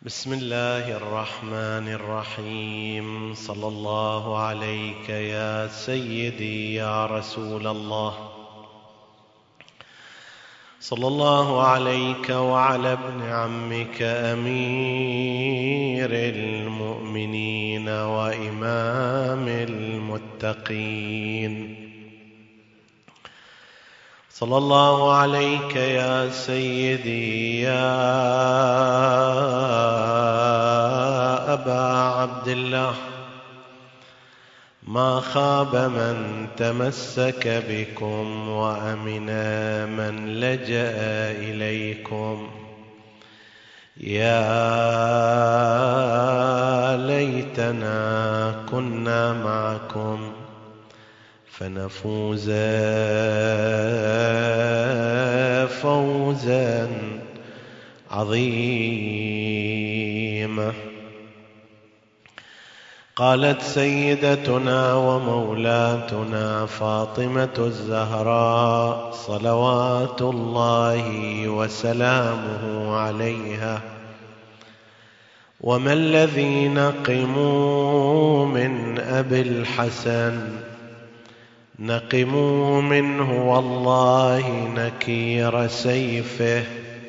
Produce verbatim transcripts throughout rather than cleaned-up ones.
بسم الله الرحمن الرحيم. صلى الله عليك يا سيدي يا رسول الله. صلى الله عليك وعلى ابن عمك أمير المؤمنين وإمام المتقين. صلى الله عليك يا سيدي يا أبا عبد الله. ما خاب من تمسك بكم وأمن من لجأ إليكم. يا ليتنا كنا معكم فنفوز فوزا عظيما. قالت سيدتنا ومولاتنا فاطمة الزهراء صلوات الله وسلامه عليها: وما الذي نقموا من أبي الحسن؟ نقموا منه والله نكير سيفه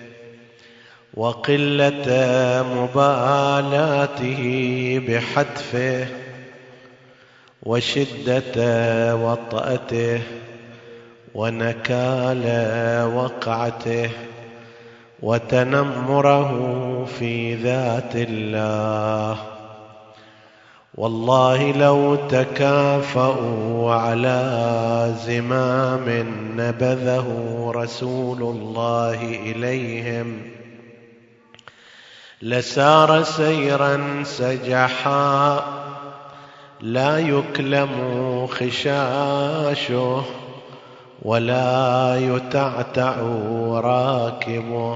وقلة مبالاته بحتفه وشدة وطأته ونكال وقعته وتنمره في ذات الله. والله لو تكافأوا على زمام نبذه رسول الله إليهم لسار سيرا سجحا لا يكلم خشاشه ولا يتعتع راكبه،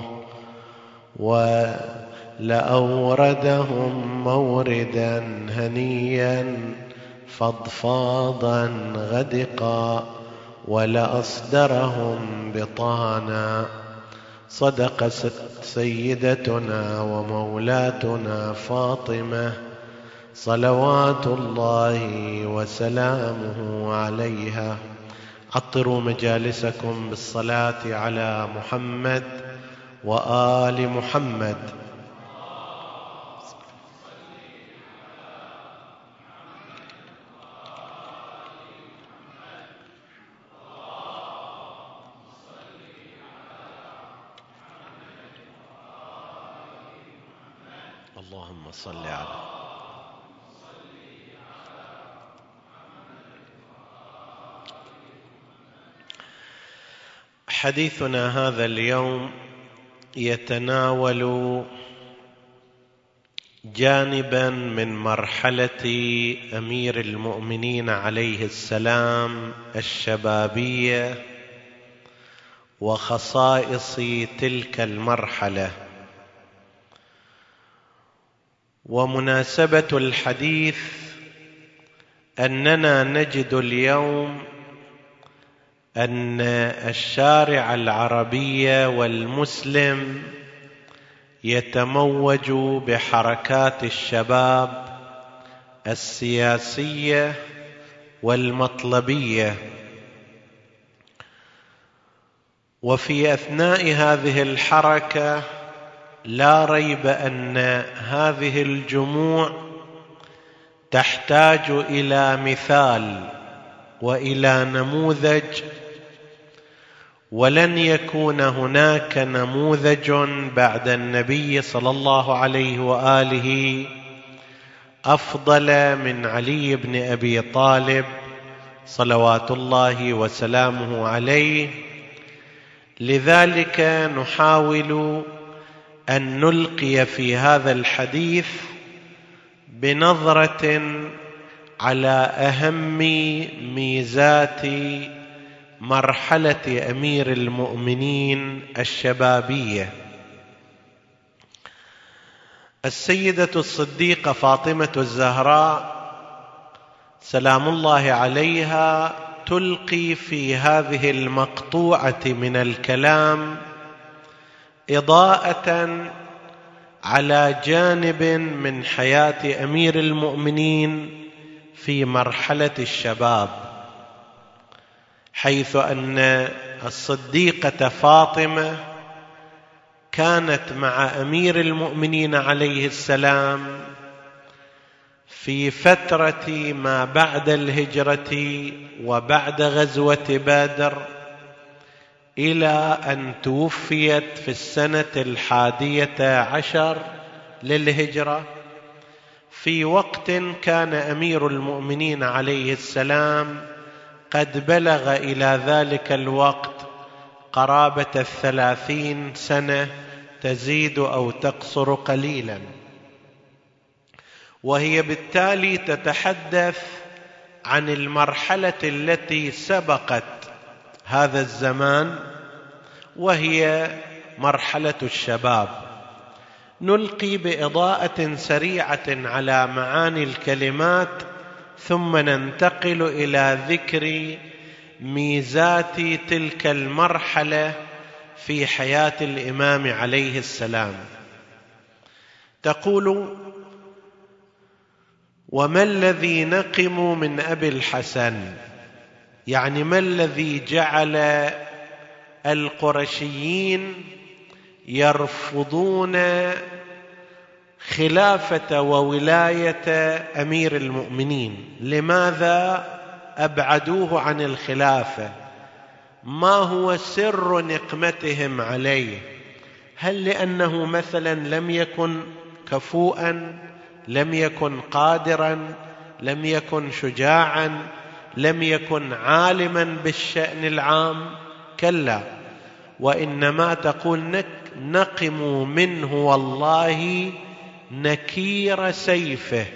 ولأوردهم موردا هنيا فضفاضا غدقا ولأصدرهم بطانا. صدق سيدتنا ومولاتنا فاطمة صلوات الله وسلامه عليها. عطروا مجالسكم بالصلاة على محمد وآل محمد. اللهم صل على حديثنا هذا اليوم يتناول جانبا من مرحلة أمير المؤمنين عليه السلام الشبابية وخصائص تلك المرحلة. ومناسبة الحديث أننا نجد اليوم أن الشارع العربي والمسلم يتموج بحركات الشباب السياسية والمطلبية، وفي أثناء هذه الحركة لا ريب أن هذه الجموع تحتاج إلى مثال وإلى نموذج، ولن يكون هناك نموذج بعد النبي صلى الله عليه وآله أفضل من علي بن أبي طالب صلوات الله وسلامه عليه. لذلك نحاول أن نلقي في هذا الحديث بنظرة على أهم ميزات مرحلة أمير المؤمنين الشبابية. السيدة الصديقة فاطمة الزهراء سلام الله عليها تلقي في هذه المقطوعة من الكلام إضاءة على جانب من حياة أمير المؤمنين في مرحلة الشباب، حيث أن الصديقة فاطمة كانت مع أمير المؤمنين عليه السلام في فترة ما بعد الهجرة وبعد غزوة بدر، إلى أن توفيت في السنة الحادية عشر للهجرة، في وقت كان أمير المؤمنين عليه السلام قد بلغ إلى ذلك الوقت قرابة الثلاثين سنة، تزيد أو تقصر قليلا، وهي بالتالي تتحدث عن المرحلة التي سبقت هذا الزمان، وهي مرحلة الشباب. نلقي بإضاءة سريعة على معاني الكلمات، ثم ننتقل إلى ذكر ميزات تلك المرحلة في حياة الإمام عليه السلام. تقول: وما الذي نقم من أبي الحسن، يعني ما الذي جعل القرشيين يرفضون خلافة وولاية أمير المؤمنين؟ لماذا أبعدوه عن الخلافة؟ ما هو سر نقمتهم عليه؟ هل لأنه مثلا لم يكن كفؤا، لم يكن قادرا، لم يكن شجاعا، لم يكن عالما بالشأن العام؟ كلا، وإنما تقول نقم منه والله نكير سيفه.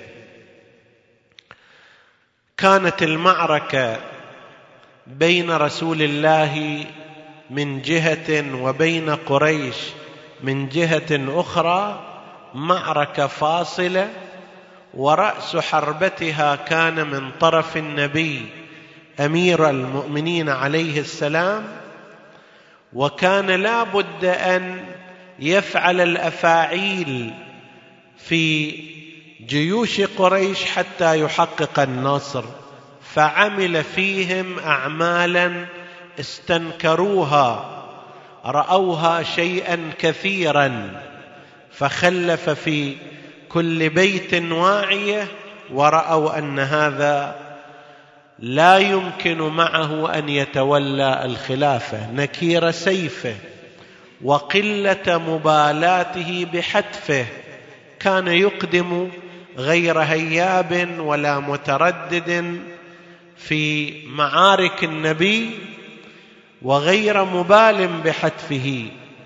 كانت المعركة بين رسول الله من جهة وبين قريش من جهة أخرى معركة فاصلة، ورأس حربتها كان من طرف النبي أمير المؤمنين عليه السلام، وكان لا بد أن يفعل الأفاعيل في جيوش قريش حتى يحقق النصر، فعمل فيهم أعمالا استنكروها، رأوها شيئا كثيرا، فخلف في كل بيت واعية، ورأوا أن هذا لا يمكن معه أن يتولى الخلافة، نكير سيفه وقلة مبالاته بحتفه. كان يقدم غير هياب ولا متردد في معارك النبي، وغير مبال بحتفه،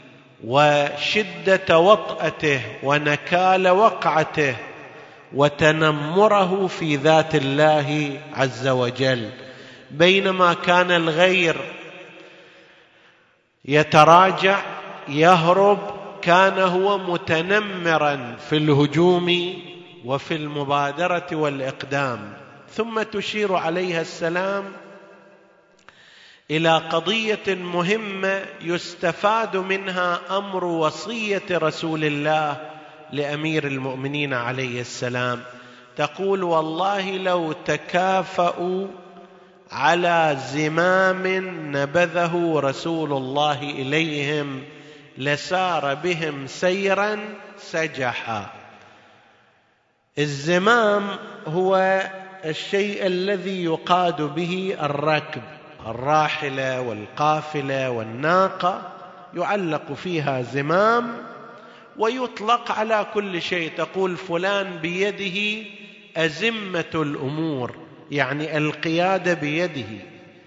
وشدة وطأته ونكال وقعته وتنمره في ذات الله عز وجل. بينما كان الغير يتراجع يهرب، كان هو متنمرا في الهجوم وفي المبادرة والإقدام. ثم تشير عليها السلام إلى قضية مهمة يستفاد منها أمر وصية رسول الله لأمير المؤمنين عليه السلام. تقول: والله لو تكافأوا على زمام نبذه رسول الله إليهم لسار بهم سيرا سجحا. الزمام هو الشيء الذي يقاد به الركب، الراحلة والقافلة والناقة يعلق فيها زمام ويطلق على كل شيء. تقول: فلان بيده أزمة الأمور، يعني القيادة بيده.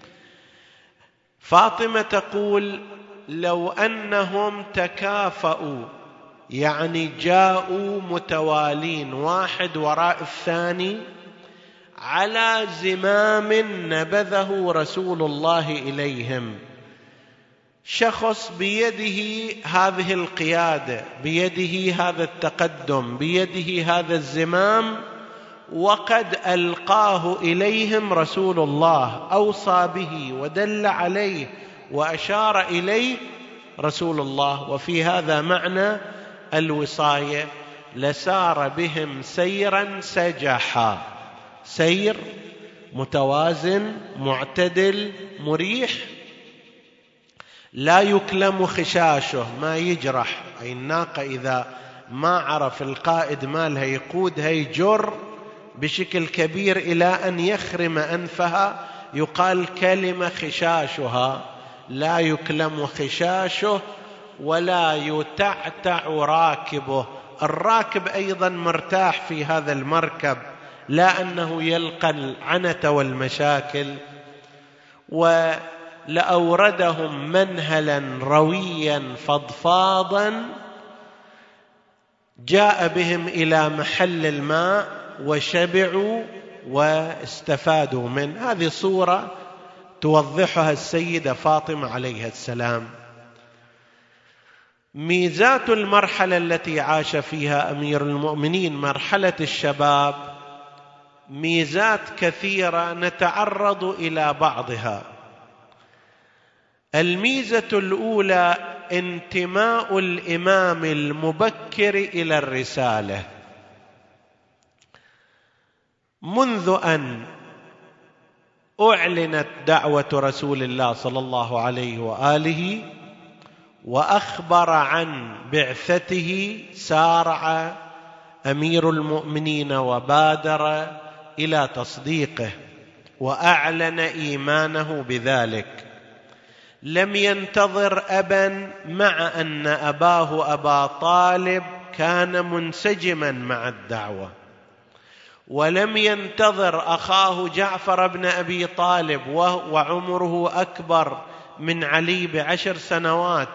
فاطمة تقول: لو أنهم تكافأوا، يعني جاءوا متوالين واحد وراء الثاني على زمام نبذه رسول الله إليهم، شخص بيده هذه القيادة، بيده هذا التقدم، بيده هذا الزمام، وقد ألقاه إليهم رسول الله، أوصى به ودل عليه وأشار إليه رسول الله. وفي هذا معنى الوصاية لسار بهم سيرا سجحا، سير متوازن معتدل مريح، لا يكلم خشاشه، ما يجرح. أي الناقة إذا ما عرف القائد مالها يقودها يجر بشكل كبير إلى أن يخرم أنفها، يقال كلم خشاشها، لا يكلم خشاشه ولا يتعتع راكبه. الراكب أيضا مرتاح في هذا المركب، لا أنه يلقى العنة والمشاكل. ولأوردهم منهلا رويا فضفاضا، جاء بهم إلى محل الماء وشبعوا واستفادوا منه. هذه صورة توضحها السيدة فاطمة عليها السلام. ميزات المرحلة التي عاش فيها أمير المؤمنين، مرحلة الشباب، ميزات كثيرة نتعرض إلى بعضها. الميزة الأولى انتماء الإمام المبكر إلى الرسالة. منذ أن أعلنت دعوة رسول الله صلى الله عليه وآله وأخبر عن بعثته، سارع أمير المؤمنين وبادر إلى تصديقه وأعلن إيمانه بذلك. لم ينتظر أبا، مع أن أباه أبا طالب كان منسجما مع الدعوة، ولم ينتظر أخاه جعفر بن أبي طالب وعمره أكبر من علي بعشر سنوات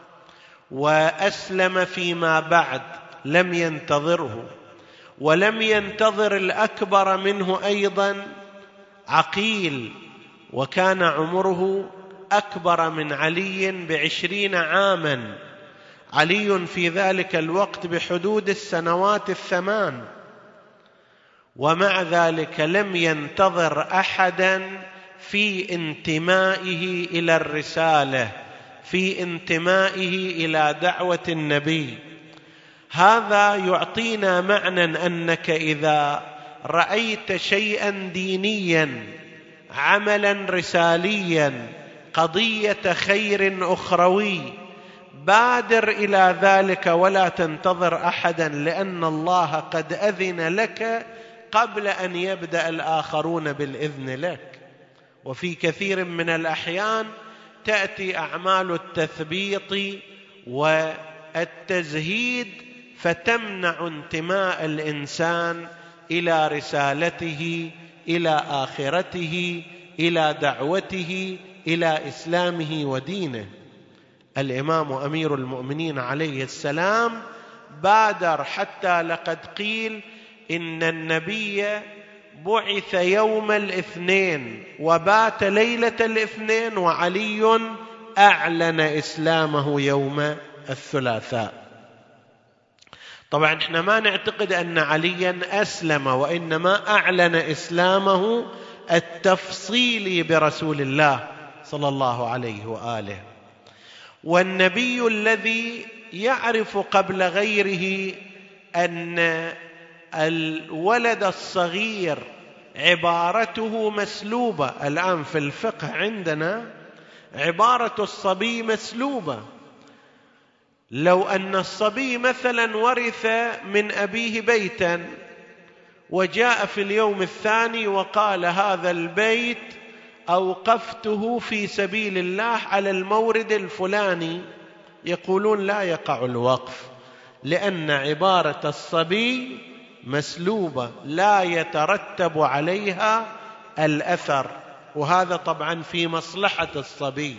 وأسلم فيما بعد، لم ينتظره. ولم ينتظر الأكبر منه أيضا عقيل، وكان عمره أكبر من علي بعشرين عاما، علي في ذلك الوقت بحدود السنوات الثمان. ومع ذلك لم ينتظر أحدا في انتمائه إلى الرسالة، في انتمائه إلى دعوة النبي. هذا يعطينا معنى أنك إذا رأيت شيئا دينيا، عملا رساليا، قضية خير أخروي، بادر إلى ذلك ولا تنتظر أحدا، لأن الله قد أذن لك قبل أن يبدأ الآخرون بالإذن لك. وفي كثير من الأحيان تأتي أعمال التثبيط والتزهيد فتمنع انتماء الإنسان إلى رسالته، إلى آخرته، إلى دعوته، إلى إسلامه ودينه. الإمام أمير المؤمنين عليه السلام بادر، حتى لقد قيل إن النبي بعث يوم الاثنين وبات ليلة الاثنين، وعلي أعلن إسلامه يوم الثلاثاء. طبعا احنا ما نعتقد أن عليا أسلم، وإنما أعلن إسلامه التفصيلي برسول الله صلى الله عليه وآله. والنبي الذي يعرف قبل غيره أن الولد الصغير عبارته مسلوبة. الآن في الفقه عندنا عبارة الصبي مسلوبة. لو أن الصبي مثلا ورث من أبيه بيتا وجاء في اليوم الثاني وقال هذا البيت أوقفته في سبيل الله على المورد الفلاني، يقولون لا يقع الوقف، لأن عبارة الصبي مسلوبة لا يترتب عليها الأثر، وهذا طبعا في مصلحة الصبي.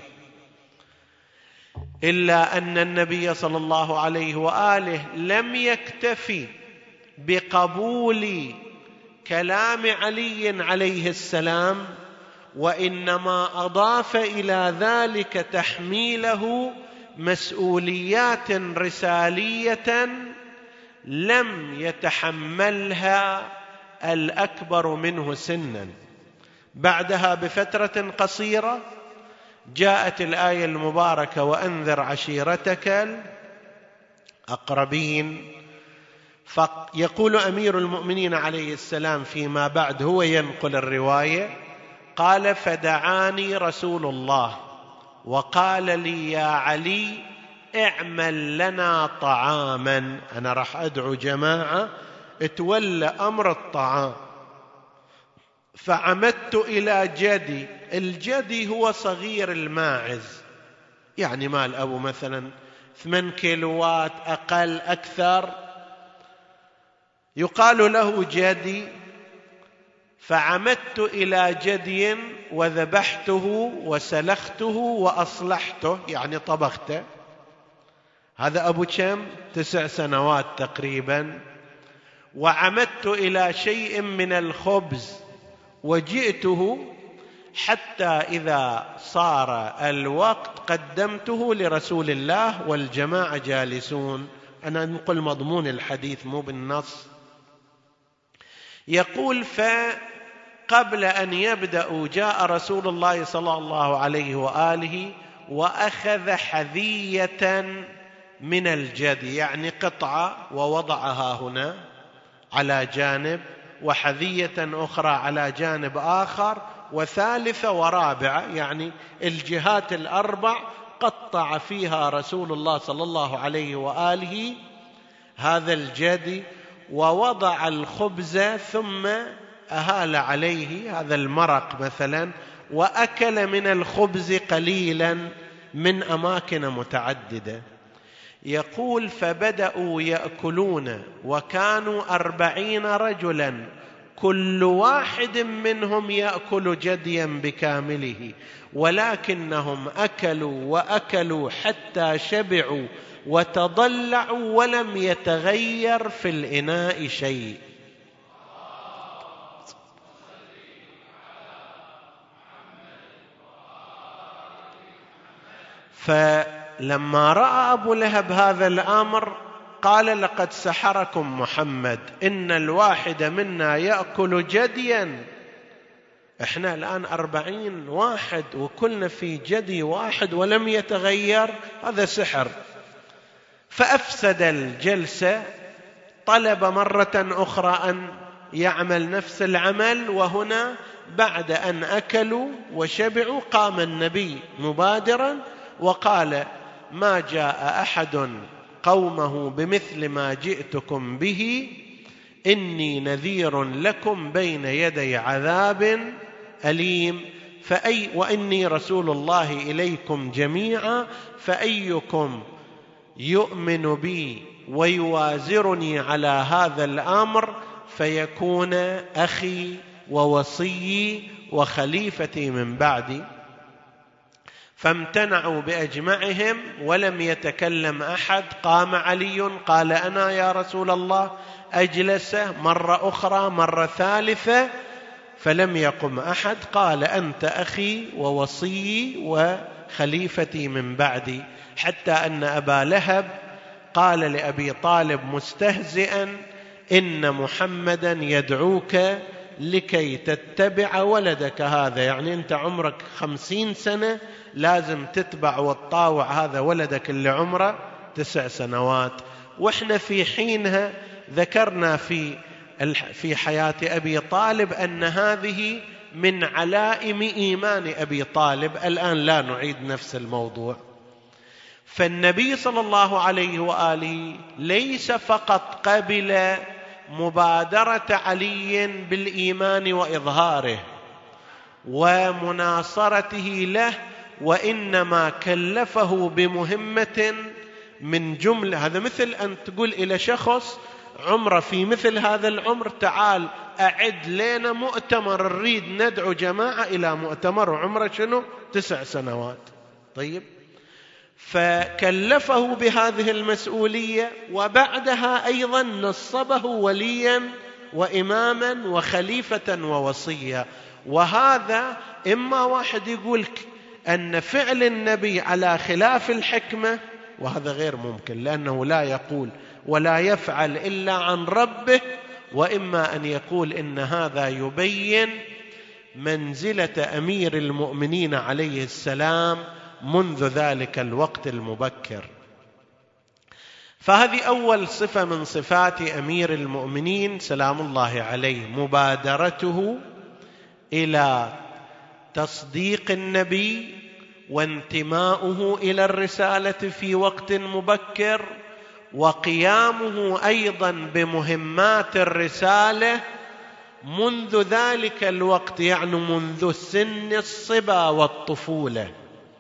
إلا أن النبي صلى الله عليه وآله لم يكتفي بقبول كلام علي عليه السلام، وإنما أضاف إلى ذلك تحميله مسؤوليات رسالية لم يتحملها الأكبر منه سنا. بعدها بفترة قصيرة جاءت الآية المباركة وأنذر عشيرتك أقربين. فيقول أمير المؤمنين عليه السلام فيما بعد، هو ينقل الرواية، قال: فدعاني رسول الله وقال لي: يا علي اعمل لنا طعاما، أنا راح أدعو جماعة تولى أمر الطعام. فعمدت إلى جدي، الجدي هو صغير الماعز، يعني مال أبو مثلا ثمان كيلوات أقل أكثر، يقال له جدي. فعمدت إلى جدي وذبحته وسلخته وأصلحته، يعني طبخته. هذا أبو كم؟ تسع سنوات تقريبا. وعمدت إلى شيء من الخبز وجئته، حتى إذا صار الوقت قدمته لرسول الله والجماعة جالسون. أنا أنقل مضمون الحديث مو بالنص. يقول: فقبل أن يبدأوا جاء رسول الله صلى الله عليه وآله وأخذ حذية من الجد، يعني قطعة، ووضعها هنا على جانب، وحذية أخرى على جانب آخر، وثالثة ورابعة، يعني الجهات الأربع قطع فيها رسول الله صلى الله عليه وآله هذا الجدي، ووضع الخبز ثم أهال عليه هذا المرق مثلا، وأكل من الخبز قليلا من أماكن متعددة. يقول: فبدأوا يأكلون، وكانوا أربعين رجلا، كل واحد منهم يأكل جديا بكامله، ولكنهم أكلوا وأكلوا حتى شبعوا وتضلعوا ولم يتغير في الإناء شيء. فلما رأى أبو لهب هذا الأمر قال: لقد سحركم محمد، إن الواحد منا يأكل جديا، إحنا الآن أربعين واحد وكلنا في جدي واحد ولم يتغير، هذا سحر. فأفسد الجلسة، طلب مرة أخرى أن يعمل نفس العمل. وهنا بعد أن أكلوا وشبعوا قام النبي مبادرا وقال: ما جاء أحد قومه بمثل ما جئتكم به، إني نذير لكم بين يدي عذاب أليم، فأي وإني رسول الله إليكم جميعا، فأيكم يؤمن بي ويوازرني على هذا الأمر فيكون أخي ووصيي وخليفتي من بعدي. فامتنعوا بأجمعهم ولم يتكلم أحد. قام علي قال: أنا يا رسول الله. أجلسه مرة أخرى، مرة ثالثة، فلم يقم أحد. قال: أنت أخي ووصيي وخليفتي من بعدي. حتى أن أبا لهب قال لأبي طالب مستهزئا: إن محمدا يدعوك لكي تتبع ولدك هذا، يعني أنت عمرك خمسين سنة لازم تتبع وتطاوع هذا ولدك اللي عمره تسع سنوات. وإحنا في حينها ذكرنا في في حياة أبي طالب أن هذه من علائم إيمان أبي طالب. الآن لا نعيد نفس الموضوع. فالنبي صلى الله عليه وآله ليس فقط قبل مبادرة علي بالإيمان وإظهاره ومناصرته له، وإنما كلفه بمهمة من جملة. هذا مثل أن تقول إلى شخص عمره في مثل هذا العمر: تعال أعد لنا مؤتمر، نريد ندعو جماعة إلى مؤتمر، وعمره شنو؟ تسع سنوات. طيب، فكلفه بهذه المسؤولية، وبعدها أيضا نصبه وليا وإماما وخليفة ووصيا. وهذا إما واحد يقولك أن فعل النبي على خلاف الحكمة، وهذا غير ممكن لأنه لا يقول ولا يفعل إلا عن ربه، وإما أن يقول إن هذا يبين منزلة أمير المؤمنين عليه السلام منذ ذلك الوقت المبكر. فهذه أول صفة من صفات أمير المؤمنين سلام الله عليه، مبادرته إلى تصديق النبي وانتماؤه إلى الرسالة في وقت مبكر، وقيامه أيضا بمهمات الرسالة منذ ذلك الوقت، يعني منذ سن الصبا والطفولة.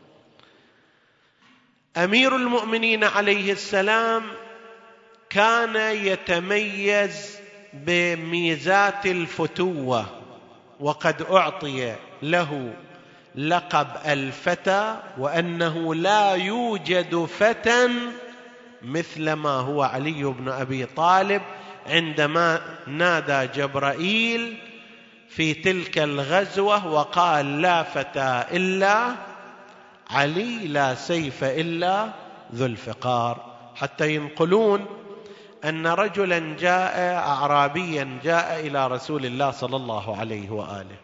أمير المؤمنين عليه السلام كان يتميز بميزات الفتوة، وقد أعطي له لقب الفتى، وأنه لا يوجد فتى مثل ما هو علي بن أبي طالب عندما نادى جبرائيل في تلك الغزوة وقال: لا فتى إلا علي، لا سيف إلا ذو الفقار. حتى ينقلون أن رجلا جاء أعرابيا جاء إلى رسول الله صلى الله عليه وآله،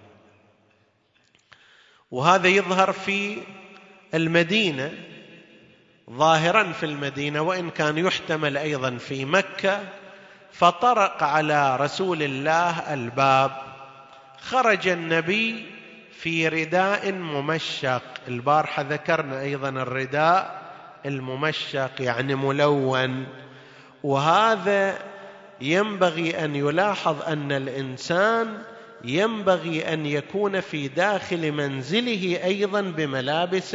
وهذا يظهر في المدينة، ظاهرا في المدينة، وإن كان يحتمل أيضا في مكة. فطرق على رسول الله الباب، خرج النبي في رداء ممشق. البارحة ذكرنا أيضا الرداء الممشق يعني ملون، وهذا ينبغي أن يلاحظ أن الإنسان ينبغي أن يكون في داخل منزله أيضا بملابس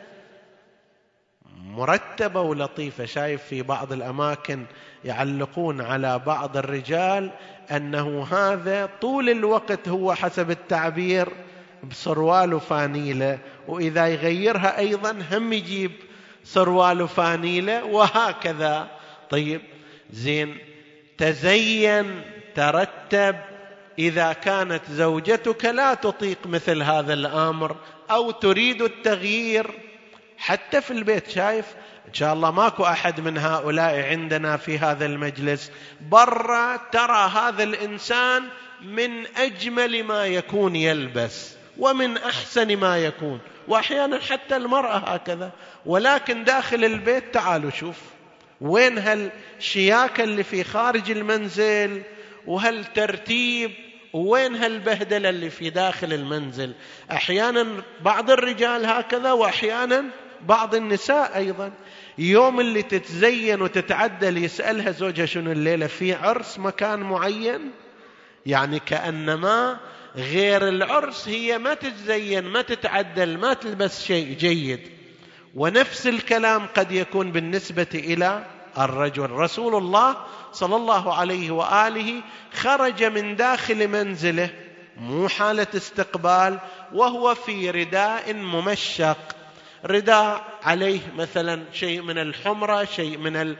مرتبة ولطيفة. شايف في بعض الأماكن يعلقون على بعض الرجال أنه هذا طول الوقت هو حسب التعبير بسروال وفانيلة، وإذا يغيرها أيضا هم يجيب سروال وفانيلة، وهكذا. طيب زين، تزين، ترتب. إذا كانت زوجتك لا تطيق مثل هذا الأمر أو تريد التغيير حتى في البيت، شايف إن شاء الله ماكو أحد من هؤلاء عندنا في هذا المجلس، برا ترى هذا الإنسان من أجمل ما يكون يلبس ومن أحسن ما يكون، وأحيانا حتى المرأة هكذا، ولكن داخل البيت تعالوا شوف وين هالشياكة اللي في خارج المنزل وهالترتيب، وين هالبهدلة اللي في داخل المنزل. أحيانا بعض الرجال هكذا، وأحيانا بعض النساء أيضا. يوم اللي تتزين وتتعدل يسألها زوجها شنو الليلة، في عرس مكان معين، يعني كأنما غير العرس هي ما تتزين ما تتعدل ما تلبس شيء جيد. ونفس الكلام قد يكون بالنسبة إلى الرجل. رسول الله صلى الله عليه وآله خرج من داخل منزله مو حالة استقبال، وهو في رداء ممشق، رداء عليه مثلا شيء من الحمرة، شيء من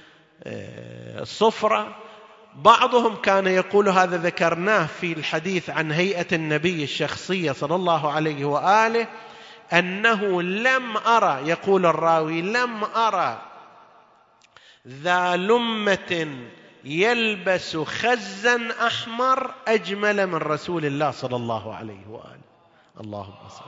الصفرة. بعضهم كان يقول، هذا ذكرناه في الحديث عن هيئة النبي الشخصية صلى الله عليه وآله، أنه لم أرى، يقول الراوي، لم أرى ذا لمة يلبس خزا أحمر أجمل من رسول الله صلى الله عليه وآله. اللهم صل.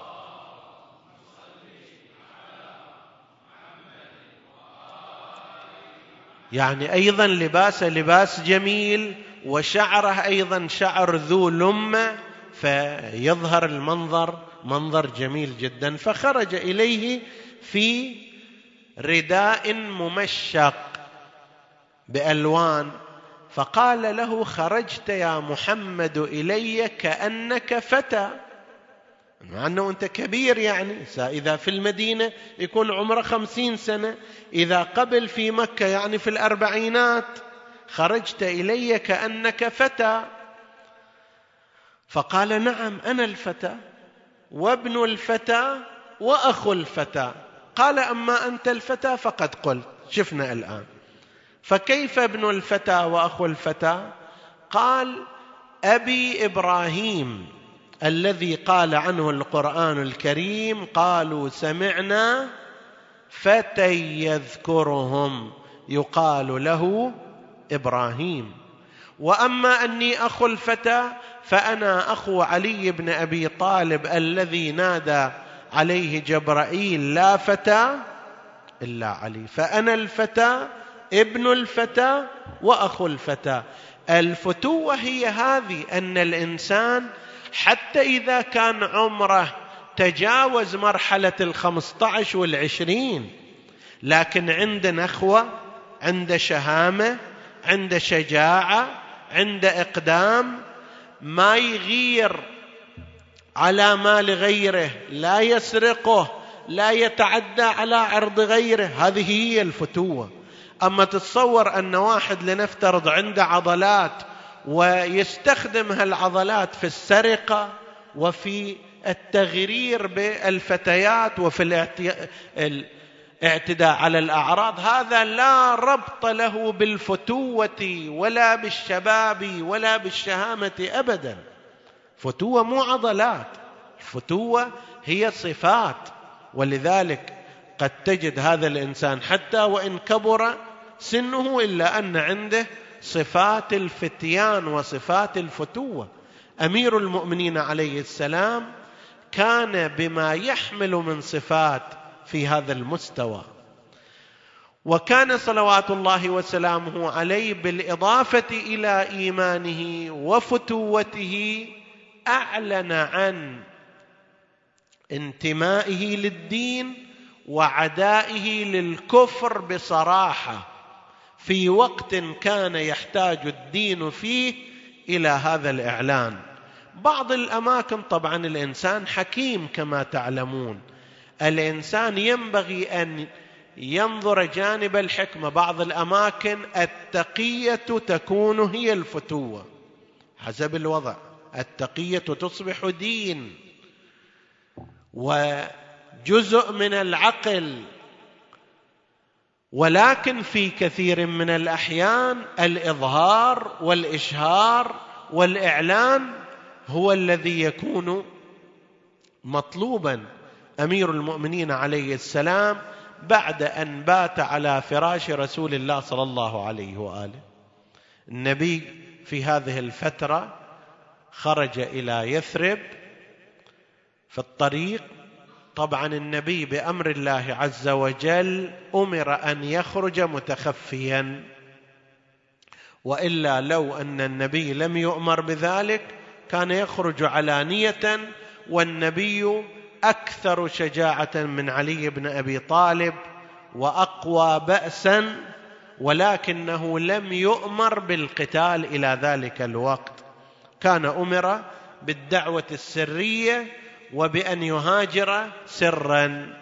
يعني أيضا لباس لباس جميل، وشعره أيضا شعر ذو لمة، فيظهر المنظر منظر جميل جدا. فخرج إليه في رداء ممشق بألوان، فقال له: خرجت يا محمد إلي كأنك فتى، مع أنه أنت كبير، يعني إذا في المدينة يكون عمره خمسين سنة، إذا قبل في مكة يعني في الأربعينات. خرجت إلي كأنك فتى. فقال: نعم أنا الفتى وابن الفتى وأخو الفتى. قال: أما أنت الفتى فقد قلت، شفنا الآن، فكيف ابن الفتى وأخو الفتى؟ قال: أبي إبراهيم الذي قال عنه القرآن الكريم: قالوا سمعنا فتى يذكرهم يقال له إبراهيم. وأما أني أخو الفتى فأنا أخو علي بن أبي طالب الذي نادى عليه جبرائيل: لا فتى إلا علي. فأنا الفتى ابن الفتى وأخو الفتى. الفتوة هي هذه، أن الإنسان حتى إذا كان عمره تجاوز مرحلة الخمسة عشر والعشرين، لكن عنده نخوة، عنده شهامة، عنده شجاعة، عنده إقدام، ما يغير على مال غيره، لا يسرقه، لا يتعدى على عرض غيره. هذه هي الفتوة. أما تتصور أن واحد لنفترض عنده عضلات ويستخدم هالعضلات في السرقة وفي التغرير بالفتيات وفي الاعتداء على الأعراض، هذا لا ربط له بالفتوة ولا بالشباب ولا بالشهامة أبدا. فتوة مو عضلات، الفتوة هي صفات. ولذلك قد تجد هذا الإنسان حتى وإن كبر سنه إلا أن عنده صفات الفتيان وصفات الفتوة. أمير المؤمنين عليه السلام كان بما يحمل من صفات في هذا المستوى. وكان صلوات الله وسلامه عليه بالإضافة إلى إيمانه وفتوته أعلن عن انتمائه للدين وعدائه للكفر بصراحة في وقت كان يحتاج الدين فيه إلى هذا الإعلان. بعض الأماكن طبعا الإنسان حكيم كما تعلمون، الإنسان ينبغي أن ينظر جانب الحكمة. بعض الأماكن التقية تكون هي الفتوة حسب الوضع، التقية تصبح دين وجزء من العقل. ولكن في كثير من الأحيان الإظهار والإشهار والإعلان هو الذي يكون مطلوبا. أمير المؤمنين عليه السلام بعد أن بات على فراش رسول الله صلى الله عليه وآله، النبي في هذه الفترة خرج إلى يثرب في الطريق. طبعا النبي بأمر الله عز وجل أمر أن يخرج متخفيا، وإلا لو أن النبي لم يؤمر بذلك كان يخرج علانية، والنبي أكثر شجاعة من علي بن أبي طالب وأقوى بأسا، ولكنه لم يؤمر بالقتال إلى ذلك الوقت. كان أمر بالدعوة السرية وبأن يهاجر سرا،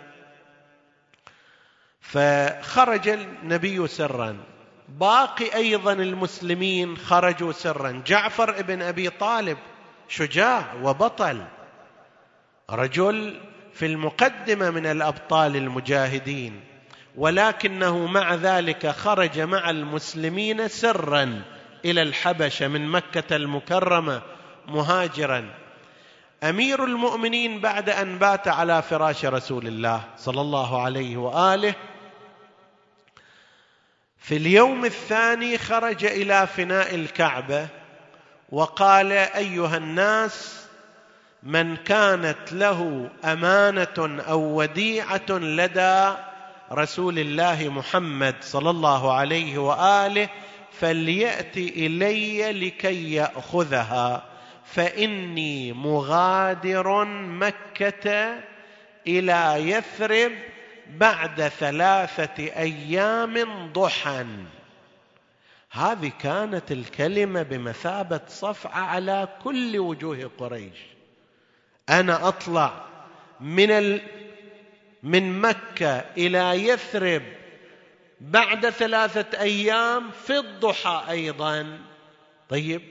فخرج النبي سرا. باقي أيضا المسلمين خرجوا سرا. جعفر ابن أبي طالب شجاع وبطل، رجل في المقدمة من الأبطال المجاهدين، ولكنه مع ذلك خرج مع المسلمين سرا إلى الحبشة من مكة المكرمة مهاجرا. أمير المؤمنين بعد أن بات على فراش رسول الله صلى الله عليه وآله في اليوم الثاني خرج إلى فناء الكعبة وقال: أيها الناس، من كانت له أمانة أو وديعة لدى رسول الله محمد صلى الله عليه وآله فليأتي إلي لكي يأخذها، فإني مغادر مكة إلى يثرب بعد ثلاثة أيام ضحى. هذه كانت الكلمة بمثابة صفعة على كل وجوه قريش. أنا أطلع من ال... من مكة إلى يثرب بعد ثلاثة أيام في الضحى أيضا. طيب،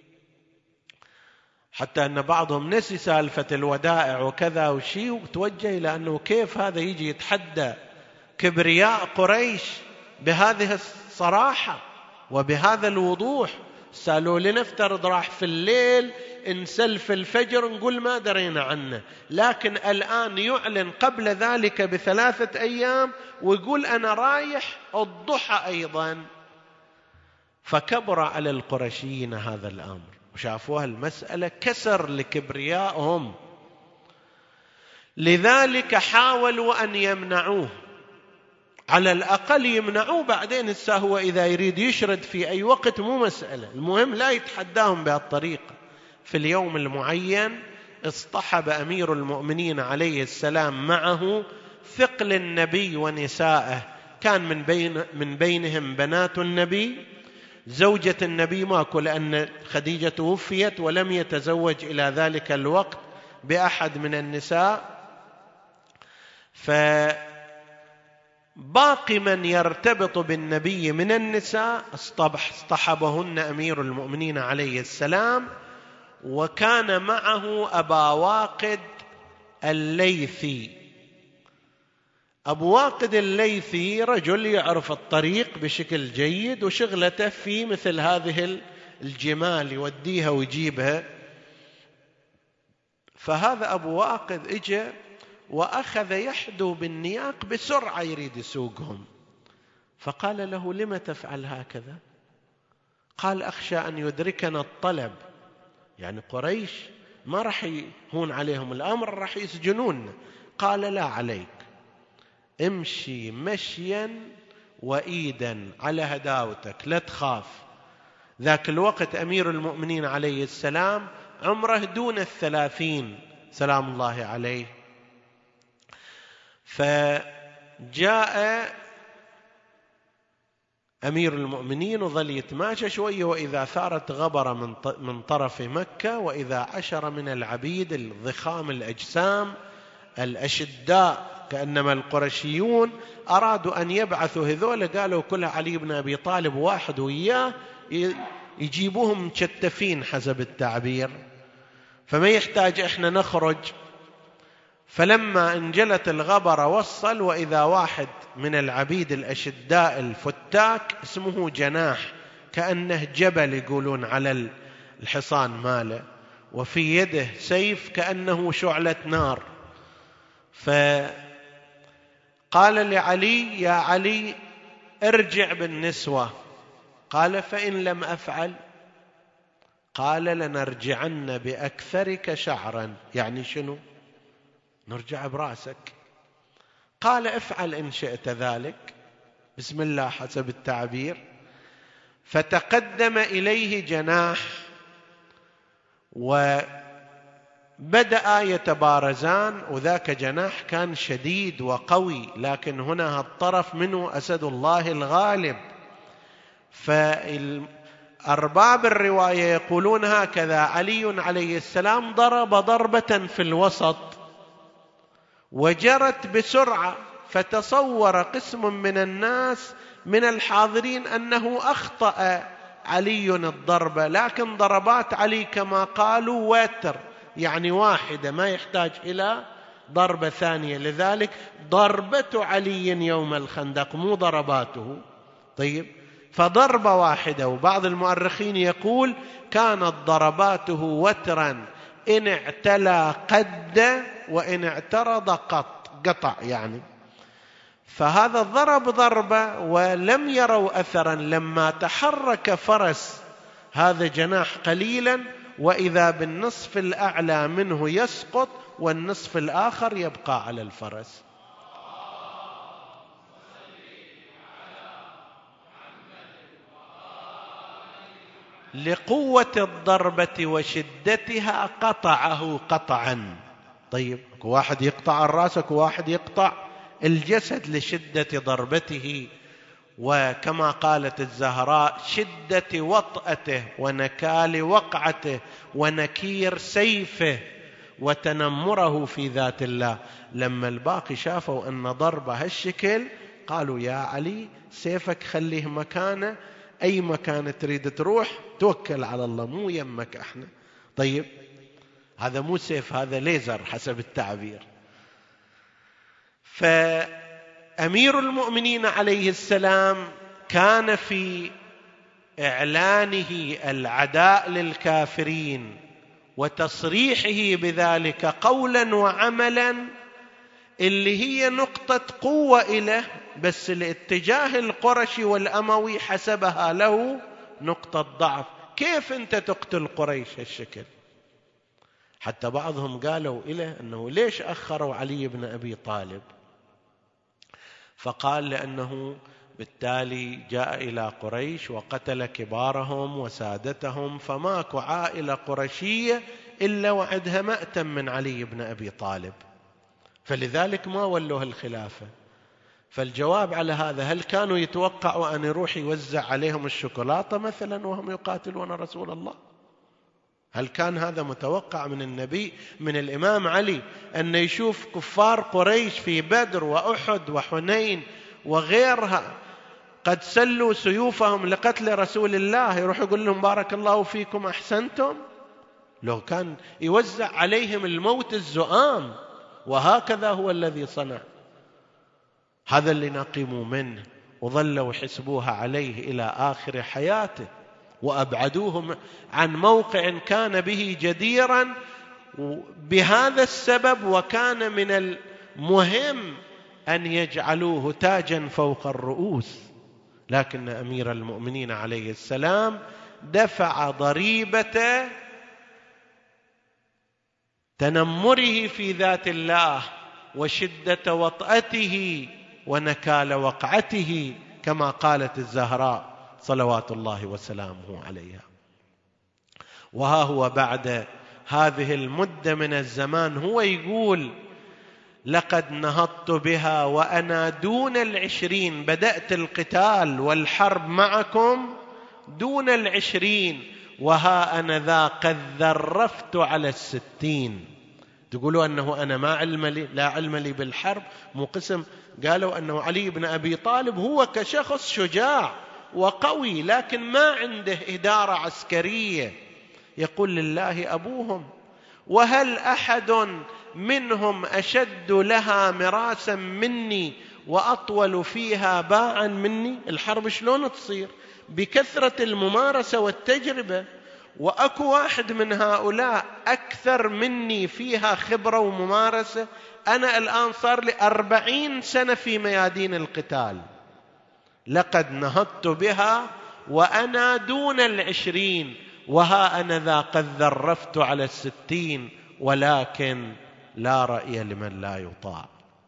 حتى أن بعضهم نسي سالفة الودائع وكذا وشي، وتوجه إلى أنه كيف هذا يجي يتحدى كبرياء قريش بهذه الصراحة وبهذا الوضوح. سألوا لنفترض راح في الليل انسلف الفجر نقول ما درينا عنه، لكن الآن يعلن قبل ذلك بثلاثة أيام ويقول أنا رايح الضحى أيضا. فكبر على القرشيين هذا الأمر، وشافوها المسألة كسر لكبريائهم، لذلك حاولوا أن يمنعوه. على الأقل يمنعوه، بعدين السا هو إذا يريد يشرد في أي وقت مو مسألة، المهم لا يتحداهم بهالطريقة. في اليوم المعين اصطحب أمير المؤمنين عليه السلام معه ثقل النبي ونسائه، كان من بين من بينهم بنات النبي، زوجة النبي ماكو لأن خديجة توفيت ولم يتزوج إلى ذلك الوقت بأحد من النساء، فباقي من يرتبط بالنبي من النساء اصطحبهن أمير المؤمنين عليه السلام. وكان معه أبا واقد الليثي. أبو واقد الليثي رجل يعرف الطريق بشكل جيد، وشغلته في مثل هذه الجمال يوديها ويجيبها. فهذا أبو واقد اجى وأخذ يحدو بالنياق بسرعة يريد يسوقهم، فقال له: لم تفعل هكذا؟ قال: أخشى أن يدركنا الطلب، يعني قريش ما راح يهون عليهم الأمر، راح يسجنون. قال: لا عليك، امشي مشيا وإيدا على هداوتك، لا تخاف. ذاك الوقت أمير المؤمنين عليه السلام عمره دون الثلاثين سلام الله عليه. فجاء أمير المؤمنين وظل يتماشى شوية، وإذا ثارت غبرة من طرف مكة، وإذا عشر من العبيد الضخام الأجسام الأشداء كأنما القرشيون أرادوا أن يبعثوا هذول، قالوا كلها علي بن أبي طالب واحد وإياه يجيبوهم مشتفين حسب التعبير، فما يحتاج إحنا نخرج. فلما انجلت الغبرة وصل، وإذا واحد من العبيد الأشداء الفتاك اسمه جناح، كأنه جبل يقولون على الحصان ماله، وفي يده سيف كأنه شعلة نار. فقال لعلي: يا علي ارجع بالنسوة. قال: فإن لم أفعل؟ قال: لنرجعن بأكثرك شعرا. يعني شنو؟ نرجع برأسك. قال: افعل إن شئت ذلك. بسم الله حسب التعبير. فتقدم إليه جناح وبدأ يتبارزان، وذاك جناح كان شديد وقوي، لكن هنا الطرف منه أسد الله الغالب. فأرباب الرواية يقولون هكذا: علي عليه السلام ضرب ضربة في الوسط وجرت بسرعة، فتصور قسم من الناس من الحاضرين أنه أخطأ علي الضربة، لكن ضربات علي كما قالوا واتر، يعني واحدة، ما يحتاج إلى ضربة ثانية، لذلك ضربة علي يوم الخندق مو ضرباته. طيب، فضربة واحدة. وبعض المؤرخين يقول كانت ضرباته وترا، إن اعتلى قد وإن اعترض قط قطع يعني. فهذا ضرب ضربة ولم يروا أثرا. لما تحرك فرس هذا جناح قليلا، وإذا بالنصف الأعلى منه يسقط والنصف الآخر يبقى على الفرس. لقوة الضربة وشدتها قطعه قطعا. طيب، واحد يقطع الرأس وواحد يقطع الجسد لشدة ضربته. وكما قالت الزهراء: شدة وطأته ونكال وقعته ونكير سيفه وتنمره في ذات الله. لما الباقي شافوا أن ضربة هالشكل قالوا: يا علي سيفك خليه مكانه، أي مكان تريد تروح توكل على الله، مو يمك احنا. طيب، هذا مو سيف، هذا ليزر حسب التعبير. فأمير المؤمنين عليه السلام كان في إعلانه العداء للكافرين وتصريحه بذلك قولا وعملا اللي هي نقطة قوة إله، بس الاتجاه القرشي والأموي حسبها له نقطة ضعف. كيف أنت تقتل قريش هالشكل؟ حتى بعضهم قالوا إله أنه ليش أخروا علي بن أبي طالب؟ فقال لأنه بالتالي جاء إلى قريش وقتل كبارهم وسادتهم، فماكو عائلة قرشية إلا وعدها مأتم من علي بن أبي طالب، فلذلك ما ولوه الخلافة. فالجواب على هذا: هل كانوا يتوقعوا أن يروح يوزع عليهم الشوكولاتة مثلا وهم يقاتلون رسول الله؟ هل كان هذا متوقع من النبي من الإمام علي أن يشوف كفار قريش في بدر وأحد وحنين وغيرها قد سلوا سيوفهم لقتل رسول الله، يروح يقول لهم بارك الله فيكم أحسنتم؟ لو كان يوزع عليهم الموت الزؤام، وهكذا هو الذي صنع. هذا اللي نقموا منه وظلوا حسبوها عليه إلى آخر حياته، وأبعدوه عن موقع كان به جديرا بهذا السبب، وكان من المهم أن يجعلوه تاجا فوق الرؤوس. لكن أمير المؤمنين عليه السلام دفع ضريبة تنمره في ذات الله وشدة وطأته ونكال وقعته، كما قالت الزهراء صلوات الله وسلامه عليها. وها هو بعد هذه المدة من الزمان هو يقول: لقد نهضت بها وأنا دون العشرين، بدأت القتال والحرب معكم دون العشرين، وها أنا ذا قد ذرفت على الستين. تقولوا أنه أنا ما علم لي لا علم لي بالحرب، مو قسم. قالوا أنه علي بن أبي طالب هو كشخص شجاع وقوي، لكن ما عنده إدارة عسكرية. يقول: لله أبوهم، وهل أحد منهم أشد لها مراسا مني وأطول فيها باعا مني؟ الحرب شلون تصير؟ بكثرة الممارسة والتجربة. وأكو واحد من هؤلاء أكثر مني فيها خبرة وممارسة؟ أنا الآن صار لي أربعين سنة في ميادين القتال. لقد نهضت بها وأنا دون العشرين، وها أنا ذا قد ذرفت على الستين، ولكن لا رأي لمن لا يطاع.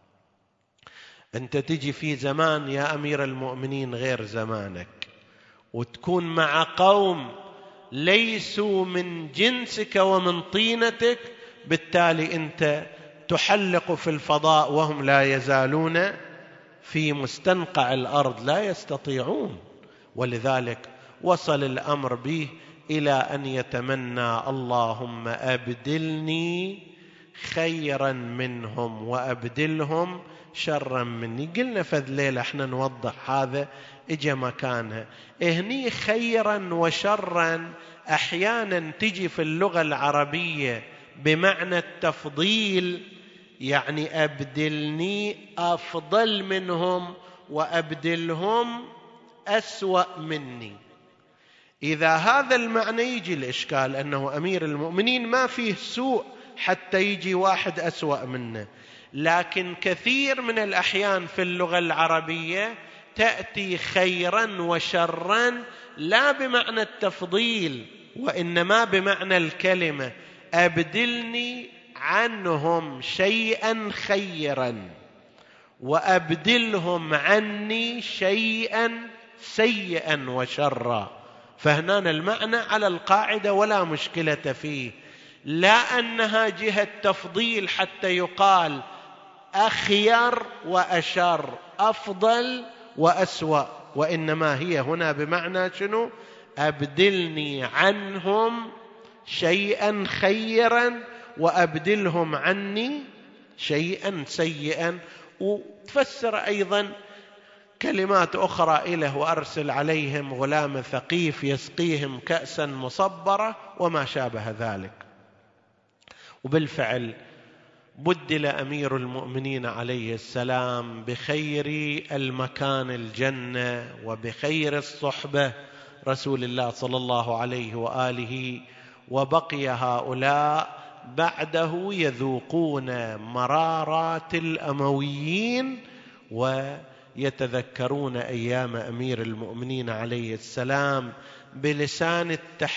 أنت تجي في زمان يا أمير المؤمنين غير زمانك، وتكون مع قوم ليسوا من جنسك ومن طينتك، بالتالي أنت تحلق في الفضاء وهم لا يزالون في مستنقع الأرض لا يستطيعون. ولذلك وصل الأمر به إلى أن يتمنى: اللهم أبدلني خيرا منهم وأبدلهم شرا مني. قلنا فذ ليلة احنا نوضح هذا اجا مكانها. اهني خيرا وشرا احيانا تجي في اللغة العربية بمعنى التفضيل، يعني أبدلني أفضل منهم وأبدلهم أسوأ مني. إذا هذا المعنى يجي الإشكال أنه أمير المؤمنين ما فيه سوء حتى يجي واحد أسوأ منه، لكن كثير من الأحيان في اللغة العربية تأتي خيرا وشرا لا بمعنى التفضيل، وإنما بمعنى الكلمة: أبدلني عنهم شيئا خيرا وأبدلهم عني شيئا سيئا وشرا. فهنا المعنى على القاعدة ولا مشكلة فيه، لا أنها جهة تفضيل حتى يقال أخير وأشر، أفضل وأسوأ، وإنما هي هنا بمعنى شنو؟ أبدلني عنهم شيئا خيرا وأبدلهم عني شيئا سيئا. وتفسر أيضا كلمات أخرى إله: وأرسل عليهم غلام ثقيف يسقيهم كأسا مصبرة وما شابه ذلك. وبالفعل بدل أمير المؤمنين عليه السلام بخير المكان الجنة وبخير الصحبة رسول الله صلى الله عليه وآله، وبقي هؤلاء بعده يذوقون مرارات الأمويين ويتذكرون أيام أمير المؤمنين عليه السلام بلسان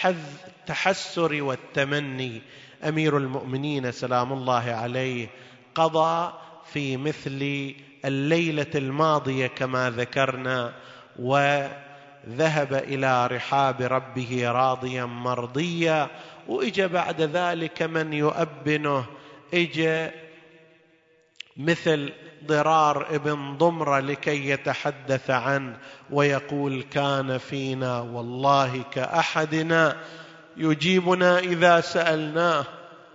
التحسر والتمني. أمير المؤمنين سلام الله عليه قضى في مثل الليلة الماضية كما ذكرنا، وذهب إلى رحاب ربه راضيا مرضيا. وإجا بعد ذلك من يؤبنه، إجا مثل ضرار ابن ضمرة لكي يتحدث عنه ويقول: كان فينا والله كأحدنا، يجيبنا إذا سألناه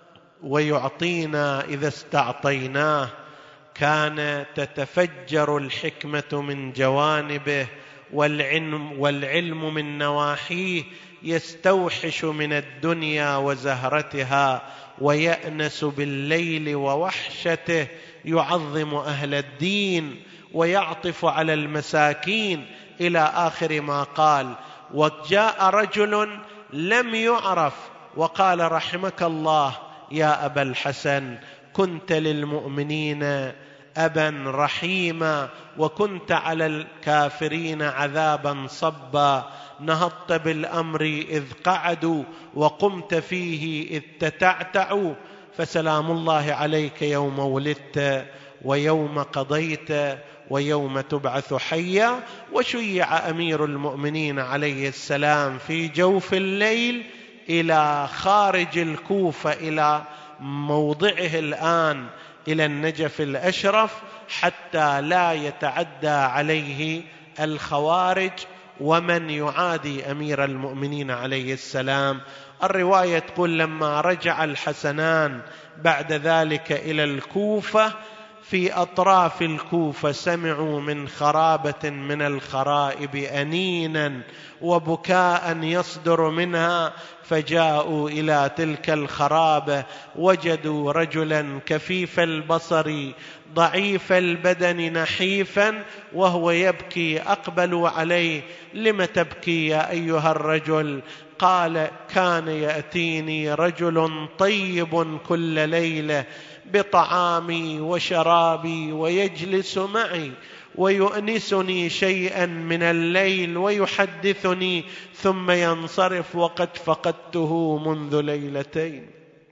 ويعطينا إذا استعطيناه، كان تتفجر الحكمة من جوانبه والعلم, والعلم من نواحيه، يستوحش من الدنيا وزهرتها ويأنس بالليل ووحشته، يعظم أهل الدين ويعطف على المساكين، إلى آخر ما قال. وجاء رجل لم يعرف وقال: رحمك الله يا أبا الحسن، كنت للمؤمنين أبا رحيما، وكنت على الكافرين عذابا صبا، نهضت بالأمر إذ قعدوا، وقمت فيه إذ تتعتعوا، فسلام الله عليك يوم ولدت ويوم قضيت ويوم تبعث حيا. وشيع أمير المؤمنين عليه السلام في جوف الليل إلى خارج الكوفة، إلى موضعه الآن، إلى النجف الأشرف، حتى لا يتعدى عليه الخوارج ومن يعادي أمير المؤمنين عليه السلام. الرواية تقول: لما رجع الحسنان بعد ذلك إلى الكوفة، في أطراف الكوفة سمعوا من خرابة من الخرائب أنينا وبكاء يصدر منها، فجاءوا إلى تلك الخرابة، وجدوا رجلا كفيف البصر ضعيف البدن نحيفا وهو يبكي. أقبلوا عليه: لم تبكي يا أيها الرجل؟ قال: كان يأتيني رجل طيب كل ليلة بطعامي وشرابي، ويجلس معي ويؤنسني شيئا من الليل ويحدثني ثم ينصرف، وقد فقدته منذ ليلتين،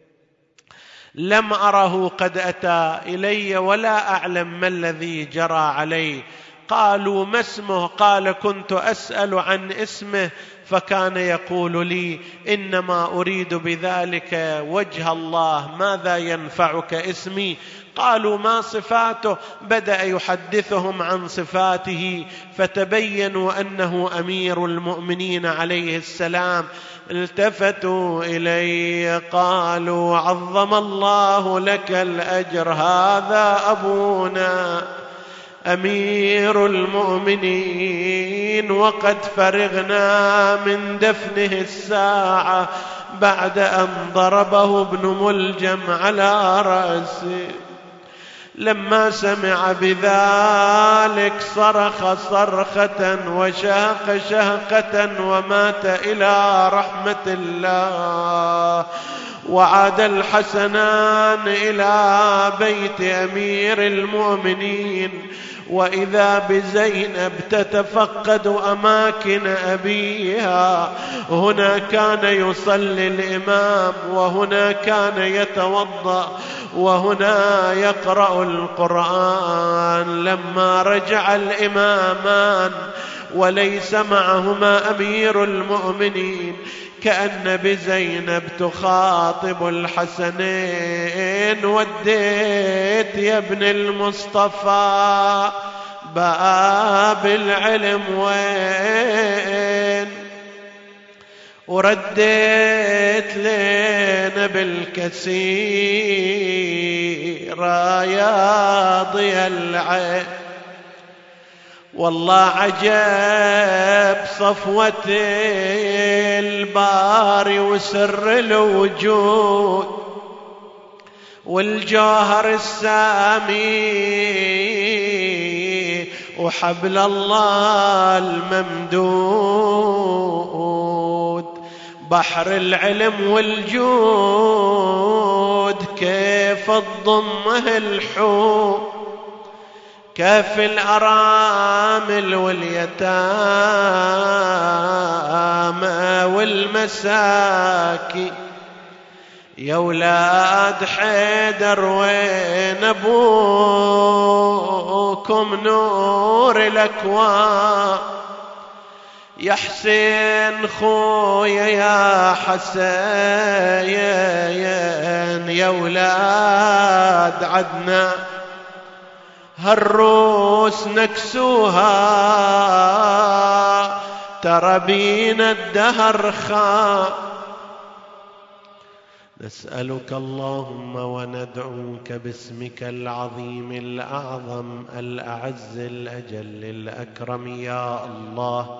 لم أره قد أتى إلي ولا أعلم ما الذي جرى عليه. قالوا: ما اسمه؟ قال: كنت أسأل عن اسمه، فكان يقول لي: إنما أريد بذلك وجه الله، ماذا ينفعك اسمي؟ قالوا: ما صفاته؟ بدأ يحدثهم عن صفاته، فتبينوا أنه أمير المؤمنين عليه السلام. التفتوا إلي قالوا: عظم الله لك الأجر، هذا أبونا أمير المؤمنين، وقد فرغنا من دفنه الساعة بعد أن ضربه ابن ملجم على رأسه. لما سمع بذلك صرخ صرخة وشهق شهقة ومات إلى رحمة الله. وعاد الحسنان إلى بيت أمير المؤمنين، وإذا بزينب تتفقد أماكن أبيها. هنا كان يصلي الإمام، وهنا كان يتوضأ، وهنا يقرأ القرآن. لما رجع الإمامان وليس معهما أمير المؤمنين، كأن بزينب تخاطب الحسنين: وديت يا ابن المصطفى باب العلم وين؟ ورديت لنا بالكثير يا ضيا العين. والله عجب صفوة الباري وسر الوجود والجوهر السامي وحبل الله الممدود. بحر العلم والجود كيف الضمه الحوت، كيف الأرامل واليتامى والمساكين. يا ولاد حيدر وين أبوكم نور الأكوان، يا حسين خويا يا حسين، يا ولاد عدنا هالروس نكسوها، ترى بينا الدهر خان. نسألك اللهم وندعوك باسمك العظيم الأعظم الأعز الأجل الأكرم يا الله،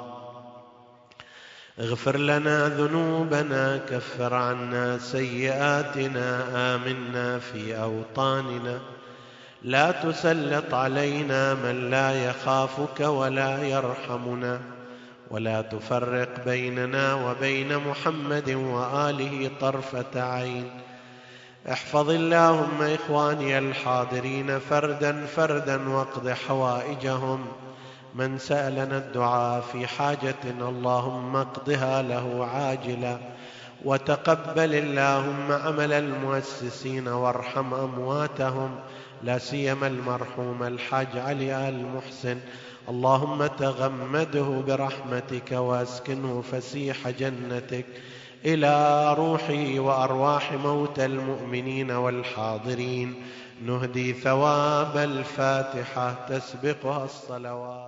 اغفر لنا ذنوبنا، كفر عنا سيئاتنا، آمنا في أوطاننا، لا تسلط علينا من لا يخافك ولا يرحمنا، ولا تفرق بيننا وبين محمد وآله طرفة عين. احفظ اللهم إخواني الحاضرين فردا فردا، واقض حوائجهم، من سألنا الدعاء في حاجة اللهم اقضها له عاجلا، وتقبل اللهم عمل المؤسسين وارحم أمواتهم، لا سيما المرحوم الحاج علي آل محسن، اللهم تغمده برحمتك واسكنه فسيح جنتك إلى روحه وأرواح موتى المؤمنين والحاضرين. نهدي ثواب الفاتحة تسبقها الصلوات.